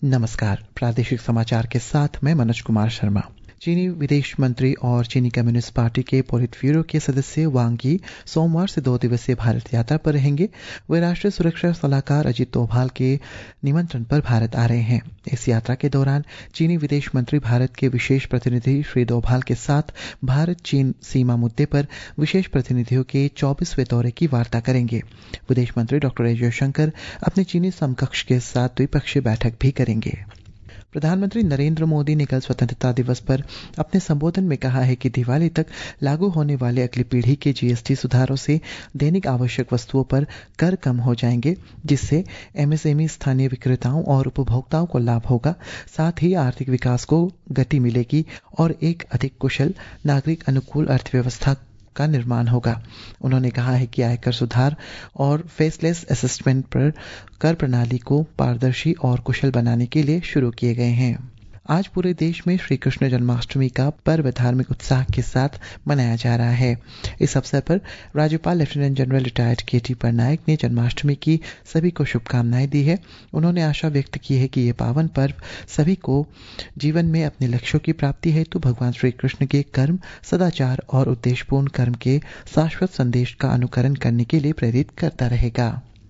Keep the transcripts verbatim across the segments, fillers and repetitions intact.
नमस्कार। प्रादेशिक समाचार के साथ मैं मनोज कुमार शर्मा। चीनी विदेश मंत्री और चीनी कम्युनिस्ट पार्टी के पोलिट ब्यूरो के सदस्य वांग यी सोमवार से दो दिवसीय भारत यात्रा पर रहेंगे। वे राष्ट्रीय सुरक्षा सलाहकार अजित डोभाल के निमंत्रण पर भारत आ रहे हैं। इस यात्रा के दौरान चीनी विदेश मंत्री भारत के विशेष प्रतिनिधि श्री डोभाल के साथ भारत चीन सीमा मुद्दे पर विशेष प्रतिनिधियों के चौबीसवें दौरे की वार्ता करेंगे। विदेश मंत्री डॉक्टर एस जयशंकर अपने चीनी समकक्ष के साथ द्विपक्षीय बैठक भी करेंगे। प्रधानमंत्री नरेंद्र मोदी ने कल स्वतंत्रता दिवस पर अपने संबोधन में कहा है कि दिवाली तक लागू होने वाले अगली पीढ़ी के जीएसटी सुधारों से दैनिक आवश्यक वस्तुओं पर कर कम हो जाएंगे, जिससे एमएसएमई, स्थानीय विक्रेताओं और उपभोक्ताओं को लाभ होगा। साथ ही आर्थिक विकास को गति मिलेगी और एक अधिक कुशल, नागरिक अनुकूल अर्थव्यवस्था का निर्माण होगा। उन्होंने कहा है कि आयकर सुधार और फेसलेस असेसमेंट पर कर प्रणाली को पारदर्शी और कुशल बनाने के लिए शुरू किए गए हैं। आज पूरे देश में श्री कृष्ण जन्माष्टमी का पर्व धार्मिक उत्साह के साथ मनाया जा रहा है। इस अवसर पर राज्यपाल lieutenant general retired K T Patnaik ने जन्माष्टमी की सभी को शुभकामनाएं दी है। उन्होंने आशा व्यक्त की है कि ये पावन पर्व सभी को जीवन में अपने लक्ष्यों की प्राप्ति हेतु भगवान श्री कृष्ण के कर्म, सदाचार और उद्देश्यपूर्ण कर्म के शाश्वत संदेश का अनुकरण करने के लिए प्रेरित करता रहेगा।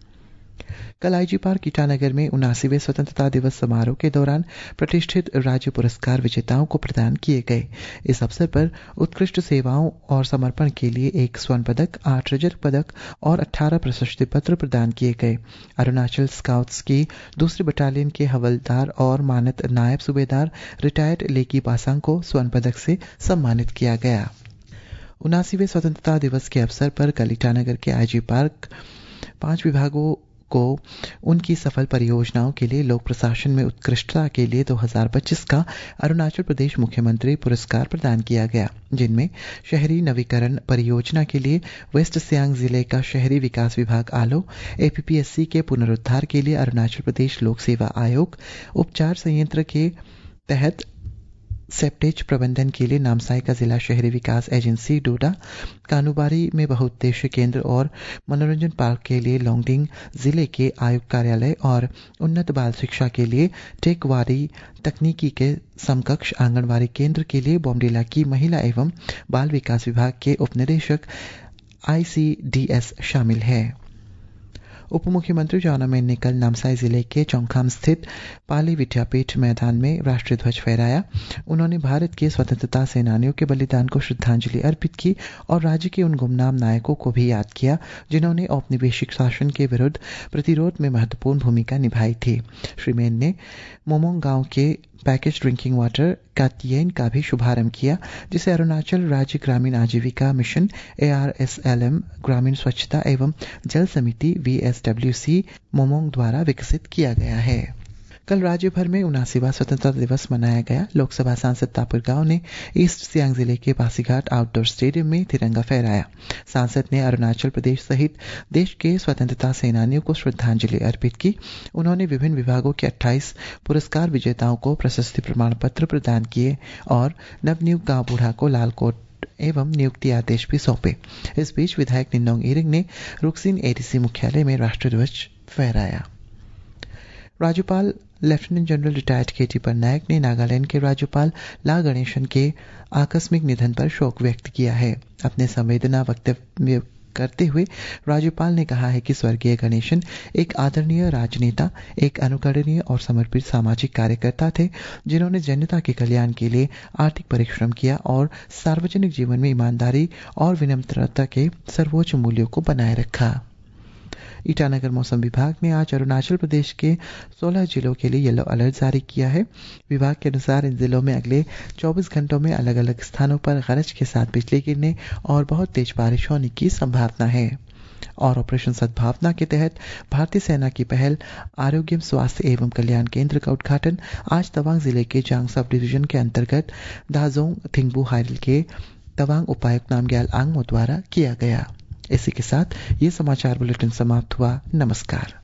कल आईजी पार्क ईटानगर में उनासीवें स्वतंत्रता दिवस समारोह के दौरान प्रतिष्ठित राज्य पुरस्कार विजेताओं को प्रदान किए गए। इस अवसर पर उत्कृष्ट सेवाओं और समर्पण के लिए एक स्वर्ण पदक, आठ रजत पदक और अठारह प्रशस्ति पत्र प्रदान किए गए। अरुणाचल स्काउट्स की दूसरी बटालियन के हवलदार और मानद नायब सूबेदार रिटायर्ड लेकी पासांग को स्वर्ण पदक से सम्मानित किया गया। उनासीवें स्वतंत्रता दिवस के अवसर पर कल ईटानगर के आईजी पार्क पांच विभागों को उनकी सफल परियोजनाओं के लिए लोक प्रशासन में उत्कृष्टता के लिए दो हज़ार पच्चीस का अरुणाचल प्रदेश मुख्यमंत्री पुरस्कार प्रदान किया गया, जिनमें शहरी नवीकरण परियोजना के लिए वेस्ट सियांग जिले का शहरी विकास विभाग आलो, एपीपीएससी के पुनरुद्धार के लिए अरुणाचल प्रदेश लोक सेवा आयोग, उपचार संयंत्र के तहत सेप्टेज प्रबंधन के लिए नामसाई का जिला शहरी विकास एजेंसी डोडा, कानूबारी में बहुउद्देश्य केंद्र और मनोरंजन पार्क के लिए लोंगडिंग जिले के आयुक्त कार्यालय और उन्नत बाल शिक्षा के लिए टेकवारी तकनीकी के समकक्ष आंगनबाड़ी केंद्र के लिए बोमडीला की महिला एवं बाल विकास विभाग के उपनिदेशक आईसीडीएस शामिल है। उप मुख्यमंत्री चाउना मेन ने कल नामसाई जिले के चौंगखाम स्थित पाली विद्यापीठ मैदान में राष्ट्रीय ध्वज फहराया। उन्होंने भारत के स्वतंत्रता सेनानियों के बलिदान को श्रद्धांजलि अर्पित की और राज्य के उन गुमनाम नायकों को भी याद किया, जिन्होंने औपनिवेशिक शासन के विरुद्ध प्रतिरोध में महत्वपूर्ण भूमिका निभाई थी। श्री मेन ने मोमोंग गांव के पैकेज ड्रिंकिंग वाटर कातियन का भी शुभारंभ किया, जिसे अरुणाचल राज्य ग्रामीण आजीविका मिशन एआरएसएलएम ग्रामीण स्वच्छता एवं जल समिति वीएसडब्ल्यूसी मोमोंग द्वारा विकसित किया गया है। कल राज्य भर में उनासीवां स्वतंत्रता दिवस मनाया गया। लोकसभा सांसद तापुर गांव ने ईस्ट सियांग जिले के पासीघाट आउटडोर स्टेडियम में तिरंगा फहराया। सांसद ने अरुणाचल प्रदेश सहित देश के स्वतंत्रता सेनानियों को श्रद्धांजलि अर्पित की। उन्होंने विभिन्न विभागों के अट्ठाईस पुरस्कार विजेताओं को प्रशस्ति प्रमाण पत्र प्रदान किए और नवनियुक्त गांव बूढ़ा को लाल कोट एवं नियुक्ति आदेश भी सौंपे। इस बीच विधायक निन्नोंग इरिंग ने रुक्सिन एडीसी मुख्यालय में राष्ट्रीय ध्वज फहराया। राज्यपाल lieutenant general retired K T Patnaik ने नागालैंड के राज्यपाल ला गणेशन के आकस्मिक निधन पर शोक व्यक्त किया है। अपने संवेदना वक्तव्य करते हुए राज्यपाल ने कहा है कि स्वर्गीय गणेशन एक आदरणीय राजनेता, एक अनुकरणीय और समर्पित सामाजिक कार्यकर्ता थे, जिन्होंने जनता के कल्याण के लिए आर्थिक परिश्रम किया और सार्वजनिक जीवन में ईमानदारी और विनम्रता के सर्वोच्च मूल्यों को बनाए रखा। ईटानगर मौसम विभाग ने आज अरुणाचल प्रदेश के सोलह जिलों के लिए येलो अलर्ट जारी किया है। विभाग के अनुसार इन जिलों में अगले चौबीस घंटों में अलग अलग स्थानों पर गरज के साथ बिजली गिरने और बहुत तेज बारिश होने की संभावना है। और ऑपरेशन सद्भावना के तहत भारतीय सेना की पहल आरोग्य स्वास्थ्य एवं कल्याण केंद्र का उद्घाटन आज तवांग जिले के जांग सब डिवीजन के अंतर्गत दाजोंग थिंगबू हाइल के तवांग उपायुक्त नामग्याल आंगमो द्वारा किया गया। इसी के साथ ये समाचार बुलेटिन समाप्त हुआ। नमस्कार।